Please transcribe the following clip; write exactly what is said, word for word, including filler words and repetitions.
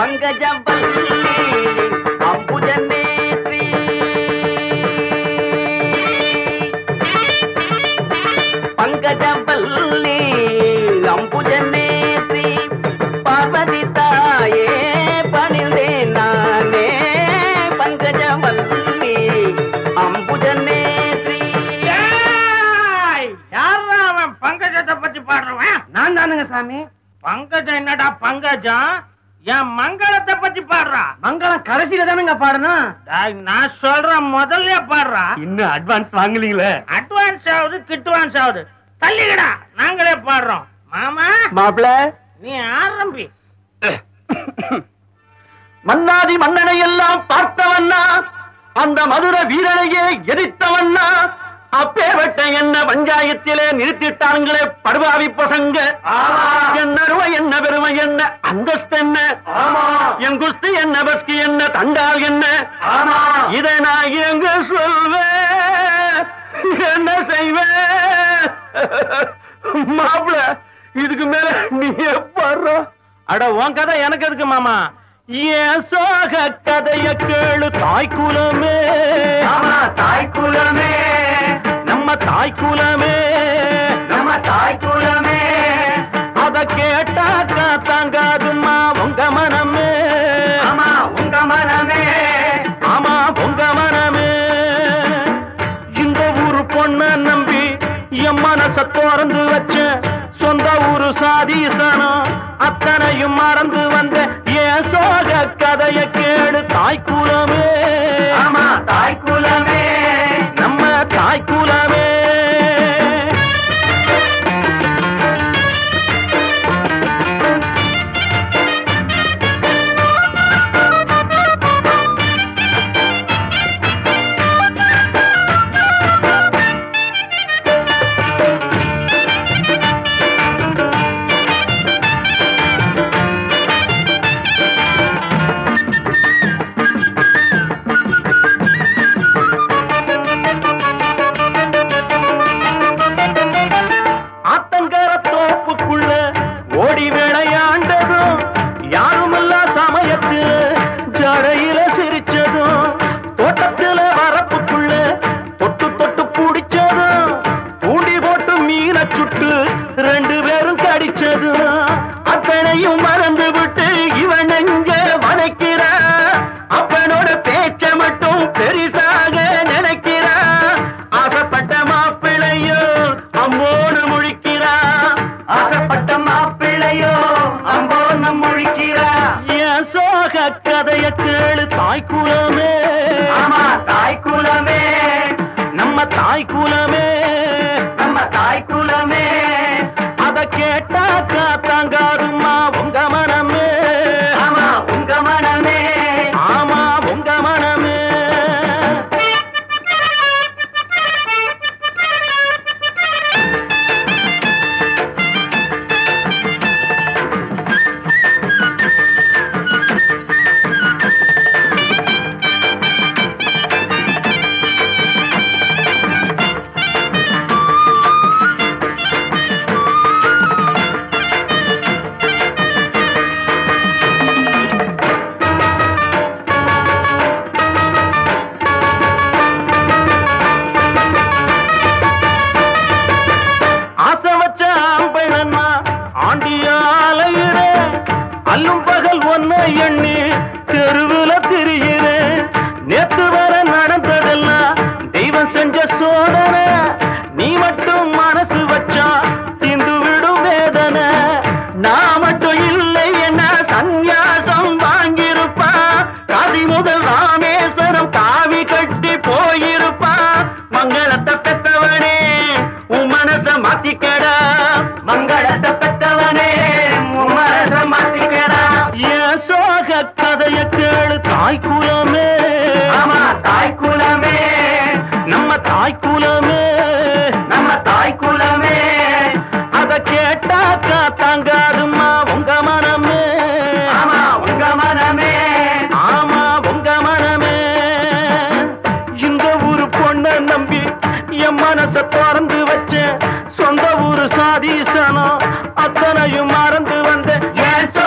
பங்கஜவல்லி அம்புஜநேத்ரி பங்கஜவல்லி அம்புஜநேத்ரி பார்வதி தாயே பணிந்தேன் நானே பங்கஜவல்லி அம்புஜநேத்ரி. யாரா அவன் பங்கஜத்தை பத்தி பாடுறவன்? நான் தானுங்க சாமி. பங்கஜம் என்னடா பங்கஜம்? என் மங்களத்தை பத்தி பாடுறா. மங்களம் கடைசியில தானுங்க பாடணும். நான் சொல்றேன் முதல்ல பாடுறா. இன்னும் அட்வான்ஸ் வாங்கலீங்களே. அட்வான்ஸ் ஆகுது கிட்வான்ஸ் ஆகுது. தள்ளிக்கடா, நாங்களே பாடுறோம். மாமா மாப்பிள நீ ஆரம்பி. மன்னாதி மன்னனை எல்லாம் பார்த்தவண்ணா, அந்த மதுர வீரனையே எதிர்த்தவண்ணா, அப்பேவட்ட என்ன பஞ்சாயத்திலே நிறுத்திட்டாங்களே படுபாவி பசங்க. என்ன அருமை என்ன பெருமை என்ன அந்தஸ்து என்ன, என் குஸ்தி என்ன பஸ்கி என்ன தண்டால் என்ன, இதை நான் எங்க சொல்வேன் என்ன செய்வேன்? மாப்பிள இதுக்கு மேல நீ பாடுற. அட உன் கதை எனக்கு எதுக்கு மாமா? ஏன் சோக கதைய கேளு தாய்க்குலமே. தாய்க்குலமே நம்ம தாய்க்குலமே நம்ம தாய்க்குலமே. அத கேட்டாக்கா தாங்காதுமா உங்க மனமே. ஆமா உங்க மனமே. ஆமா உங்க மனமே. இந்த ஊரு பொண்ண நம்பி என் மனச திறந்து வச்ச சொந்த ஊரு சாதீசனம் அத்தனையும் மறந்து வந்த ஏன் சோக கதைய கேளு தாய்க்குலமே. ஆமா தாய்க்குலமே நம்ம தாய்க்குலமே. ரெண்டு பேரும் கடிச்சது அத்தனையும் மறந்து விட்டு இவன் எங்க வதைக்கிறா. அப்பனோட பேச்ச மட்டும் பெரிசாக நினைக்கிறா. ஆசைப்பட்ட மாப்பிள்ளையோ அம்போடு முழிக்கிறா. ஆசைப்பட்ட மாப்பிள்ளையோ அம்போன்னு முழிக்கிறா. என் சோக கதைய கேளு தாய்க்குலமே. ஆமா தாய்க்குலமே நம்ம தாய்க்குலமே. நம்ம தாய்க்குலமே. அத கேட்டாக்கா தாங்காதுமா உங்க மனமே. ஆமா உங்க மனமே. ஆமா உங்க மனமே. அல்லும் பகல் ஒன்ன எண்ணி தெருவுல திரிகிறேன். நேத்து வர நடந்ததெல்லாம் தெய்வம் செஞ்ச சோதனை. நீ மட்டும் மனசு வச்சா தீந்து விடும் வேதனை. நான் மட்டும் இல்லை என்ன சந்நியாசம் வாங்கியிருப்பா. காசி முதல் ராமேஸ்வரம் காவி கட்டி போயிருப்பா. மங்களத்தை பெத்தவனே உன் மனச மாத்திக்கடா. மங்களத்தை பெத்தவனே உன் மனச மாத்திக்கடா. என் சோக கதைய கேளு தாய்க்குலமே. ஆமா தாய்க்குலமே. நம்ம தாய்க்குலமே. நம்ம தாய்க்குலமே. அத கேட்டாக்கா தாங்காதுமா உங்க மனமே. ஆமா உங்க மனமே. ஆமா உங்க மனமே. இந்த ஊரு பொண்ண நம்பி என் மனச திறந்து வச்ச சொந்த ஊரு சாதீசனம் அத்தனையும் மறந்து வந்த